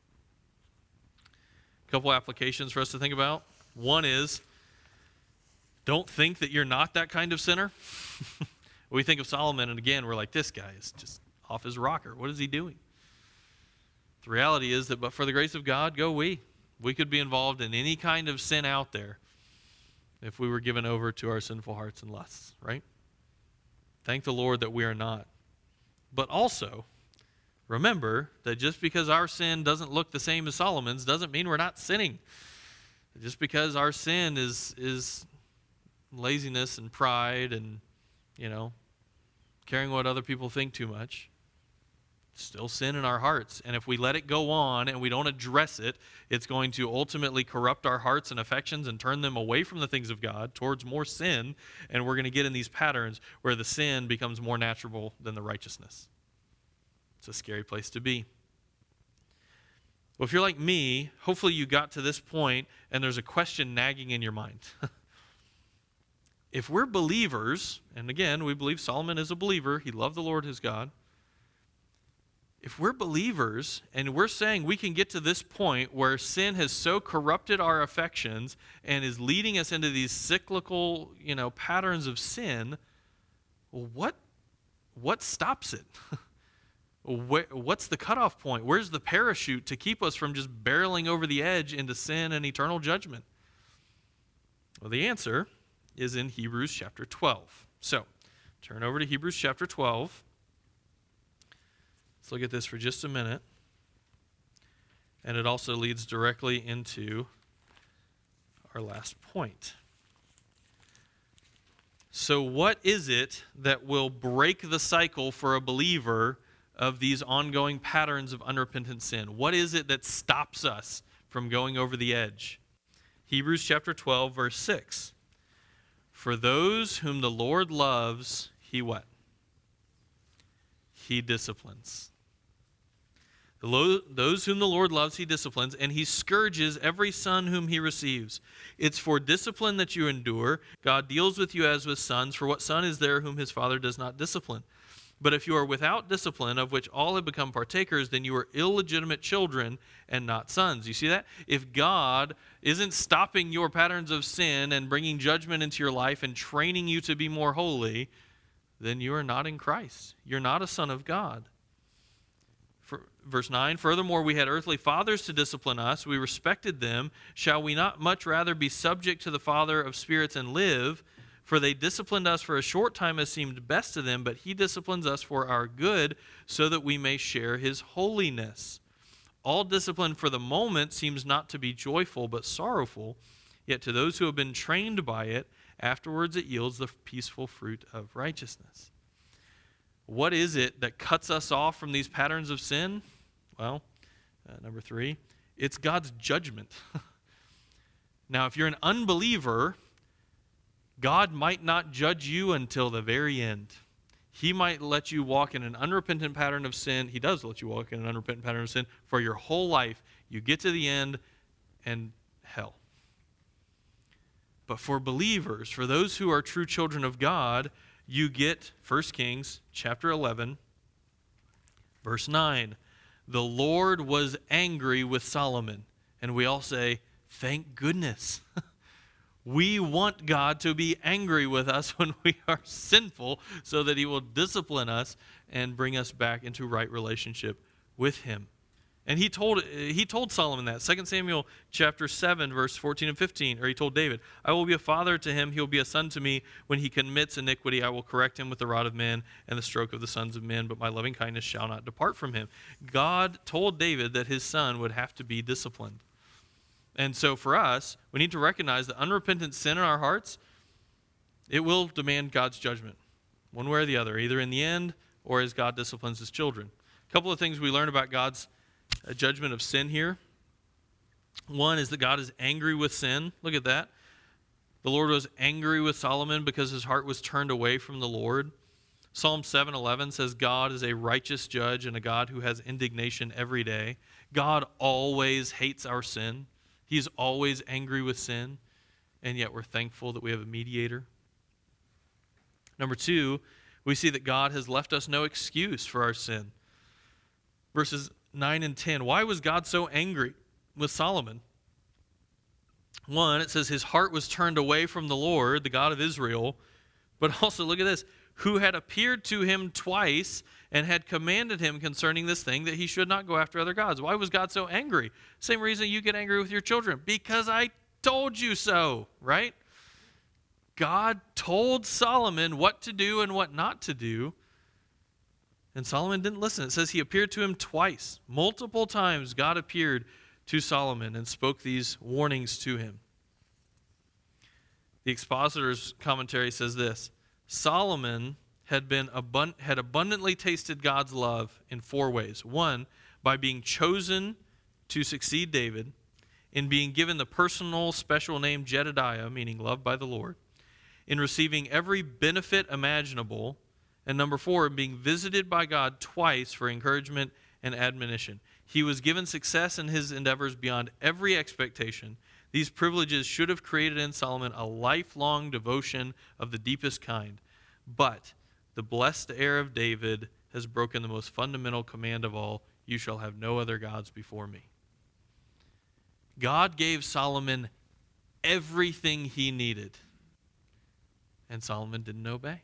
A couple applications for us to think about. One is, don't think that you're not that kind of sinner. We think of Solomon, and again, we're like, this guy is just off his rocker. What is he doing? The reality is that, but for the grace of God, go we. We could be involved in any kind of sin out there if we were given over to our sinful hearts and lusts, right? Thank the Lord that we are not. But also, remember that just because our sin doesn't look the same as Solomon's doesn't mean we're not sinning. Just because our sin is is laziness and pride and, you know, caring what other people think too much, still sin in our hearts. And if we let it go on and we don't address it, it's going to ultimately corrupt our hearts and affections and turn them away from the things of God towards more sin. And we're going to get in these patterns where the sin becomes more natural than the righteousness. It's a scary place to be. Well, if you're like me, hopefully you got to this point and there's a question nagging in your mind. If we're believers, and again, we believe Solomon is a believer, he loved the Lord his God. If we're believers and we're saying we can get to this point where sin has so corrupted our affections and is leading us into these cyclical, you know, patterns of sin, well, what, what stops it? What's the cutoff point? Where's the parachute to keep us from just barreling over the edge into sin and eternal judgment? Well, the answer is in Hebrews chapter twelve. So, turn over to Hebrews chapter twelve. Let's look at this for just a minute. And it also leads directly into our last point. So, what is it that will break the cycle for a believer of these ongoing patterns of unrepentant sin? What is it that stops us from going over the edge? Hebrews chapter twelve, verse six. For those whom the Lord loves, he what? He disciplines. The lo- those whom the Lord loves, he disciplines, and he scourges every son whom he receives. It's for discipline that you endure. God deals with you as with sons, for what son is there whom his father does not discipline? But if you are without discipline, of which all have become partakers, then you are illegitimate children and not sons. You see that? If God isn't stopping your patterns of sin and bringing judgment into your life and training you to be more holy, then you are not in Christ. You're not a son of God. For, verse nine, furthermore, we had earthly fathers to discipline us. We respected them. Shall we not much rather be subject to the Father of spirits and live? For they disciplined us for a short time as seemed best to them, but he disciplines us for our good, so that we may share his holiness. All discipline for the moment seems not to be joyful, but sorrowful. Yet to those who have been trained by it, afterwards it yields the peaceful fruit of righteousness. What is it that cuts us off from these patterns of sin? Well, uh, number three, it's God's judgment. Now, if you're an unbeliever, God might not judge you until the very end. He might let you walk in an unrepentant pattern of sin. He does let you walk in an unrepentant pattern of sin for your whole life. You get to the end and hell. But for believers, for those who are true children of God, you get First Kings chapter eleven, Verse nine, the Lord was angry with Solomon. And we all say, thank goodness. We want God to be angry with us when we are sinful so that he will discipline us and bring us back into right relationship with him. And he told he told Solomon that. Second Samuel chapter seven, verse fourteen and fifteen, or he told David, I will be a father to him, he will be a son to me. When he commits iniquity, I will correct him with the rod of men and the stroke of the sons of men, but my loving kindness shall not depart from him. God told David that his son would have to be disciplined. And so for us, we need to recognize that unrepentant sin in our hearts, it will demand God's judgment, one way or the other, either in the end or as God disciplines his children. A couple of things we learn about God's uh, judgment of sin here. One is that God is angry with sin. Look at that. The Lord was angry with Solomon because his heart was turned away from the Lord. Psalm seven eleven says, God is a righteous judge and a God who has indignation every day. God always hates our sin. He's always angry with sin, and yet we're thankful that we have a mediator. Number two, we see that God has left us no excuse for our sin. Verses nine and ten, why was God so angry with Solomon? One, it says his heart was turned away from the Lord, the God of Israel, but also, look at this, who had appeared to him twice and had commanded him concerning this thing that he should not go after other gods. Why was God so angry? Same reason you get angry with your children. Because I told you so, right? God told Solomon what to do and what not to do, and Solomon didn't listen. It says he appeared to him twice. Multiple times God appeared to Solomon and spoke these warnings to him. The Expositor's commentary says this, Solomon had been abund- had abundantly tasted God's love in four ways. One, by being chosen to succeed David, in being given the personal special name Jedediah, meaning loved by the Lord, in receiving every benefit imaginable, and number four, being visited by God twice for encouragement and admonition. He was given success in his endeavors beyond every expectation. These privileges should have created in Solomon a lifelong devotion of the deepest kind. But the blessed heir of David has broken the most fundamental command of all, you shall have no other gods before me. God gave Solomon everything he needed, and Solomon didn't obey.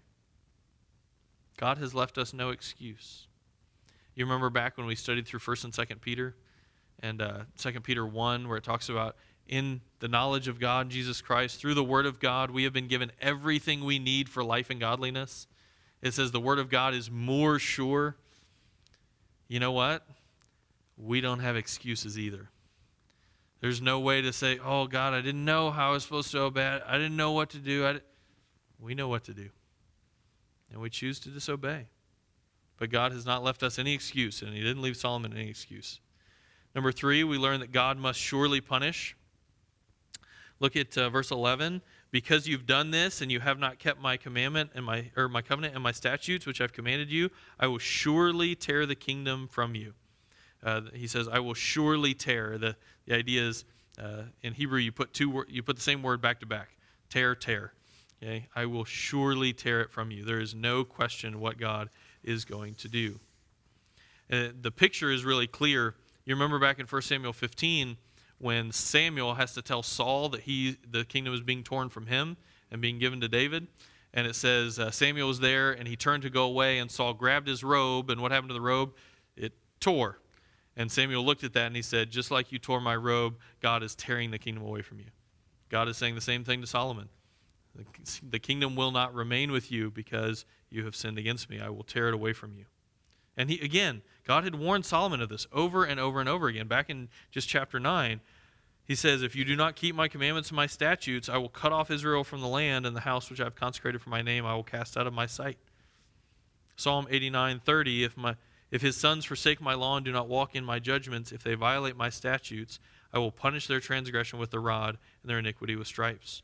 God has left us no excuse. You remember back when we studied through First and Second Peter, and uh, Second Peter one, where it talks about in the knowledge of God, Jesus Christ, through the Word of God, we have been given everything we need for life and godliness. It says the Word of God is more sure. You know what? We don't have excuses either. There's no way to say, oh, God, I didn't know how I was supposed to obey. I didn't know what to do. I we know what to do. And we choose to disobey. But God has not left us any excuse, and he didn't leave Solomon any excuse. Number three, we learn that God must surely punish. Look at uh, verse eleven. Because you've done this and you have not kept my commandment and my or my covenant and my statutes, which I've commanded you, I will surely tear the kingdom from you. Uh, he says, I will surely tear. The, the idea is, uh, in Hebrew, you put two you put the same word back to back. Tear, tear. Okay? I will surely tear it from you. There is no question what God is going to do. And the picture is really clear. You remember back in First Samuel fifteen, when Samuel has to tell Saul that he the kingdom is being torn from him and being given to David. And it says uh, Samuel was there, and he turned to go away, and Saul grabbed his robe, and what happened to the robe? It tore. And Samuel looked at that, and he said, just like you tore my robe, God is tearing the kingdom away from you. God is saying the same thing to Solomon. The, the kingdom will not remain with you because you have sinned against me. I will tear it away from you. And he again, God had warned Solomon of this over and over and over again. Back in just chapter nine, he says, if you do not keep my commandments and my statutes, I will cut off Israel from the land, and the house which I have consecrated for my name I will cast out of my sight. Psalm eighty-nine thirty, if my if his sons forsake my law and do not walk in my judgments, if they violate my statutes, I will punish their transgression with the rod and their iniquity with stripes.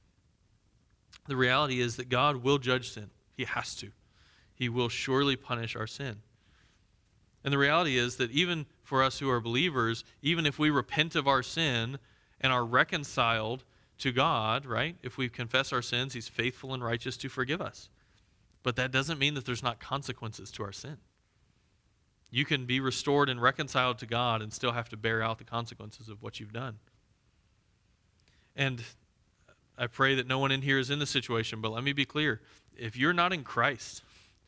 The reality is that God will judge sin. He has to. He will surely punish our sin. And the reality is that even for us who are believers, even if we repent of our sin and are reconciled to God, right? If we confess our sins, he's faithful and righteous to forgive us. But that doesn't mean that there's not consequences to our sin. You can be restored and reconciled to God and still have to bear out the consequences of what you've done. And I pray that no one in here is in this situation, but let me be clear. If you're not in Christ,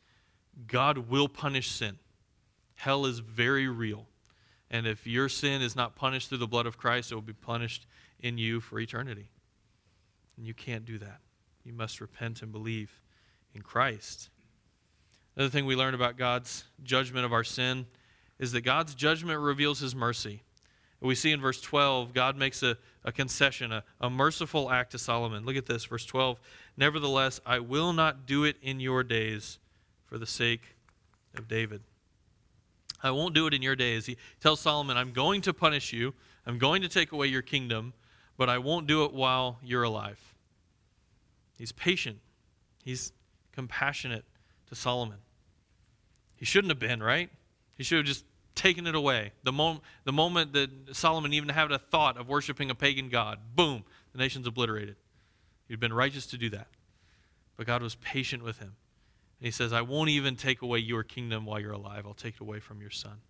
God will punish sin. Hell is very real. And if your sin is not punished through the blood of Christ, it will be punished in you for eternity. And you can't do that. You must repent and believe in Christ. Another thing we learn about God's judgment of our sin is that God's judgment reveals his mercy. We see in verse twelve, God makes a, a concession, a, a merciful act to Solomon. Look at this, verse twelve. Nevertheless, I will not do it in your days for the sake of David. I won't do it in your days. He tells Solomon, I'm going to punish you. I'm going to take away your kingdom, but I won't do it while you're alive. He's patient. He's compassionate to Solomon. He shouldn't have been, right? He should have just taken it away. The, mom- the moment that Solomon even had a thought of worshiping a pagan god, boom, the nation's obliterated. He'd been righteous to do that. But God was patient with him. And he says, I won't even take away your kingdom while you're alive. I'll take it away from your son.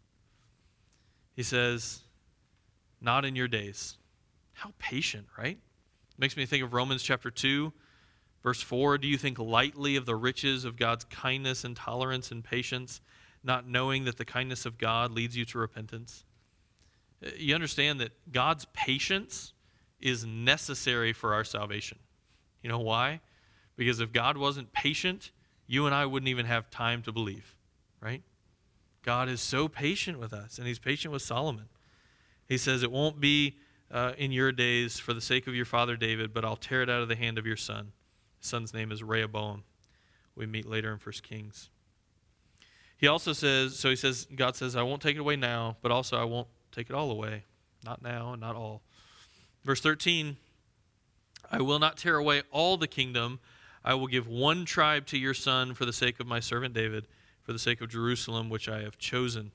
He says, not in your days. How patient, right? Makes me think of Romans chapter two, verse four. Do you think lightly of the riches of God's kindness and tolerance and patience, not knowing that the kindness of God leads you to repentance? You understand that God's patience is necessary for our salvation. You know why? Because if God wasn't patient, you and I wouldn't even have time to believe, right? God is so patient with us, and he's patient with Solomon. He says, it won't be uh, in your days for the sake of your father David, but I'll tear it out of the hand of your son. His son's name is Rehoboam. We meet later in First Kings. He also says, so he says, God says, I won't take it away now, but also I won't take it all away. Not now and not all. Verse thirteen, I will not tear away all the kingdom. I will give one tribe to your son for the sake of my servant David, for the sake of Jerusalem, which I have chosen.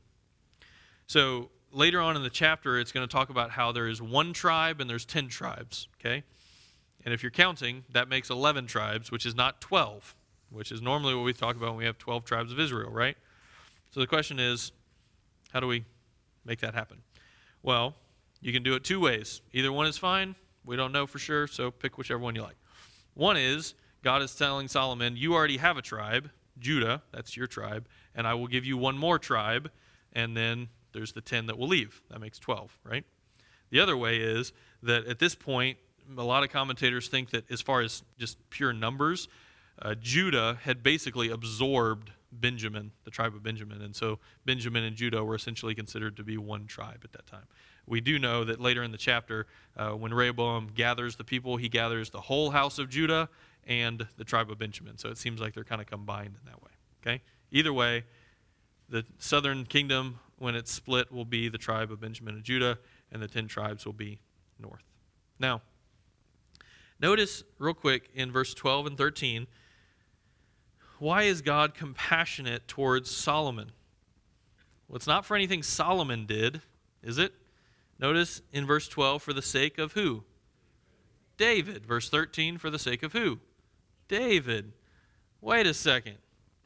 So later on in the chapter, it's going to talk about how there is one tribe and there's ten tribes, okay? And if you're counting, that makes eleven tribes, which is not twelve, which is normally what we talk about when we have twelve tribes of Israel, right? So the question is, how do we make that happen? Well, you can do it two ways. Either one is fine. We don't know for sure, so pick whichever one you like. One is, God is telling Solomon, you already have a tribe, Judah, that's your tribe, and I will give you one more tribe, and then there's the ten that will leave. That makes twelve, right? The other way is that at this point, a lot of commentators think that as far as just pure numbers, uh, Judah had basically absorbed Benjamin, the tribe of Benjamin, and so Benjamin and Judah were essentially considered to be one tribe at that time. We do know that later in the chapter, uh, when Rehoboam gathers the people, he gathers the whole house of Judah and the tribe of Benjamin. So it seems like they're kind of combined in that way. Okay? Either way, the southern kingdom, when it's split, will be the tribe of Benjamin and Judah, and the ten tribes will be north. Now, notice real quick in verse twelve and thirteen, why is God compassionate towards Solomon? Well, it's not for anything Solomon did, is it? Notice in verse twelve, for the sake of who? David. Verse thirteen, for the sake of who? David. Wait a second.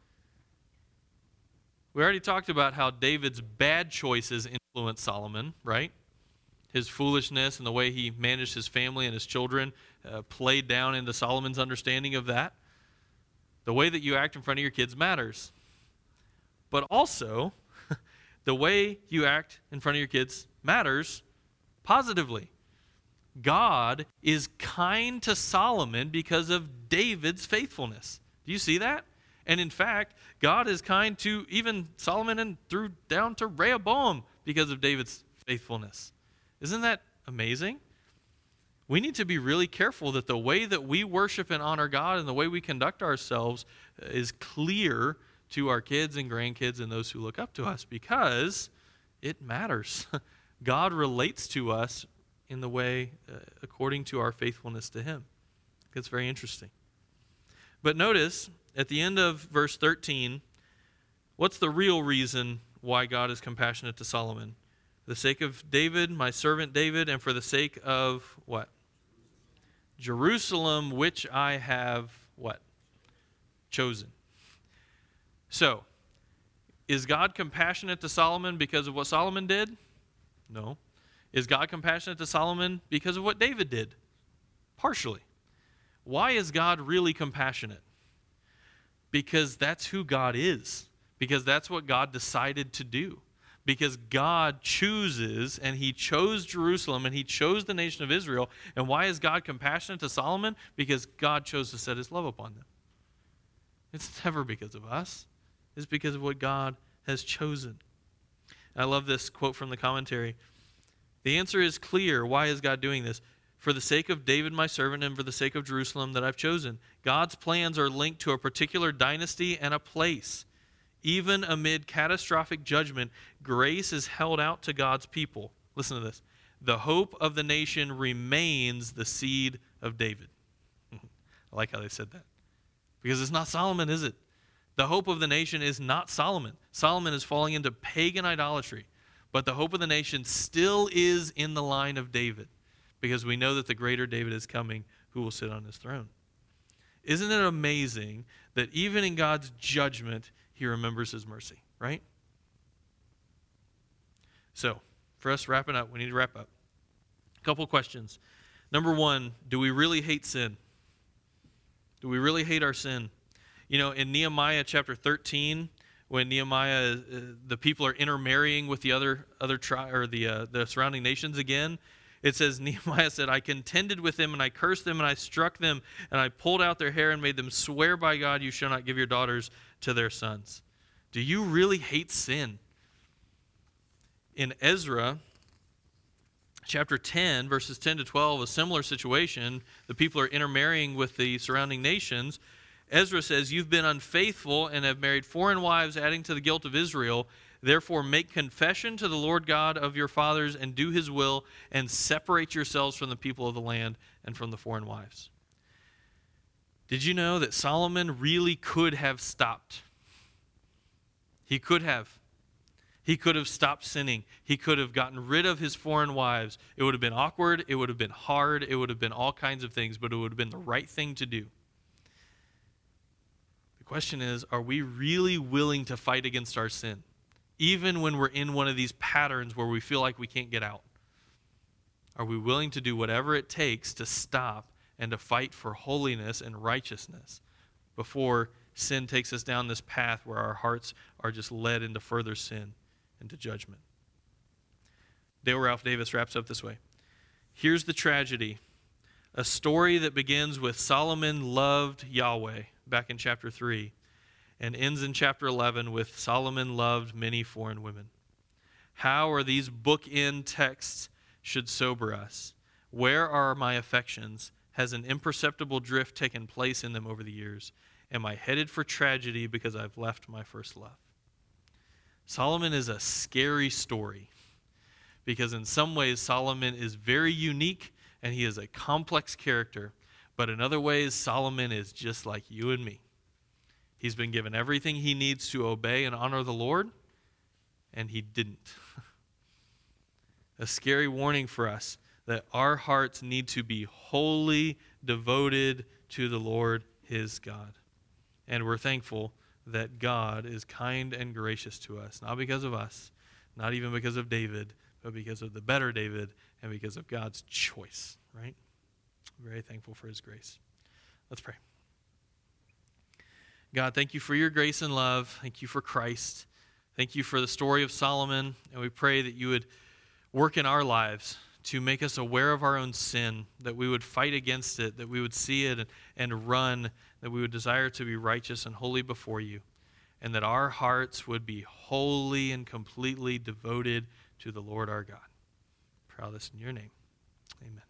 We already talked about how David's bad choices influenced Solomon, right? His foolishness and the way he managed his family and his children uh, played down into Solomon's understanding of that. The way that you act in front of your kids matters. But also, the way you act in front of your kids matters positively. God is kind to Solomon because of David's faithfulness. Do you see that? And in fact, God is kind to even Solomon and through down to Rehoboam because of David's faithfulness. Isn't that amazing? We need to be really careful that the way that we worship and honor God and the way we conduct ourselves is clear to our kids and grandkids and those who look up to us, because it matters. God relates to us in the way uh, according to our faithfulness to him. It's very interesting. But notice at the end of verse thirteen, what's the real reason why God is compassionate to Solomon? For the sake of David, my servant David, and for the sake of what? Jerusalem, which I have what? Chosen. So, Is God compassionate to Solomon because of what Solomon did? No. Is God compassionate to Solomon because of what David did? Partially. Why is God really compassionate? Because that's who God is. Because that's what God decided to do. Because God chooses, and he chose Jerusalem, and he chose the nation of Israel. And why is God compassionate to Solomon? Because God chose to set his love upon them. It's never because of us. It's because of what God has chosen. And I love this quote from the commentary. The answer is clear. Why is God doing this? For the sake of David, my servant, and for the sake of Jerusalem that I've chosen. God's plans are linked to a particular dynasty and a place. Even amid catastrophic judgment, grace is held out to God's people. Listen to this. The hope of the nation remains the seed of David. I like how they said that. Because it's not Solomon, is it? The hope of the nation is not Solomon. Solomon is falling into pagan idolatry. But the hope of the nation still is in the line of David. Because we know that the greater David is coming who will sit on his throne. Isn't it amazing that even in God's judgment, he remembers his mercy, right? So, for us wrapping up, we need to wrap up. A couple questions. Number one, do we really hate sin? Do we really hate our sin? You know, in Nehemiah chapter thirteen, when Nehemiah, uh, the people are intermarrying with the other other tri- or the uh, the surrounding nations again, it says Nehemiah said, "I contended with them and I cursed them and I struck them and I pulled out their hair and made them swear by God, you shall not give your daughters to their sons." Do you really hate sin? In Ezra chapter ten, verses ten to twelve, a similar situation. The people are intermarrying with the surrounding nations. Ezra says, "You've been unfaithful and have married foreign wives, adding to the guilt of Israel. Therefore make confession to the Lord God of your fathers and do his will and separate yourselves from the people of the land and from the foreign wives." Did you know that Solomon really could have stopped? He could have. He could have stopped sinning. He could have gotten rid of his foreign wives. It would have been awkward. It would have been hard. It would have been all kinds of things, but it would have been the right thing to do. The question is, are we really willing to fight against our sin? Even when we're in one of these patterns where we feel like we can't get out. Are we willing to do whatever it takes to stop and to fight for holiness and righteousness before sin takes us down this path where our hearts are just led into further sin, into judgment? Dale Ralph Davis wraps up this way. Here's the tragedy. A story that begins with Solomon loved Yahweh back in chapter three and ends in chapter eleven with Solomon loved many foreign women. How are these bookend texts should sober us? Where are my affections? Has an imperceptible drift taken place in them over the years? Am I headed for tragedy because I've left my first love? Solomon is a scary story because in some ways Solomon is very unique and he is a complex character, but in other ways Solomon is just like you and me. He's been given everything he needs to obey and honor the Lord, and he didn't. A scary warning for us that our hearts need to be wholly devoted to the Lord his God. And we're thankful that God is kind and gracious to us, not because of us, not even because of David, but because of the better David and because of God's choice, right? Very thankful for his grace. Let's pray. God, thank you for your grace and love. Thank you for Christ. Thank you for the story of Solomon. And we pray that you would work in our lives to make us aware of our own sin, that we would fight against it, that we would see it and, and run, that we would desire to be righteous and holy before you, and that our hearts would be wholly and completely devoted to the Lord our God. Pray all this in your name. Amen.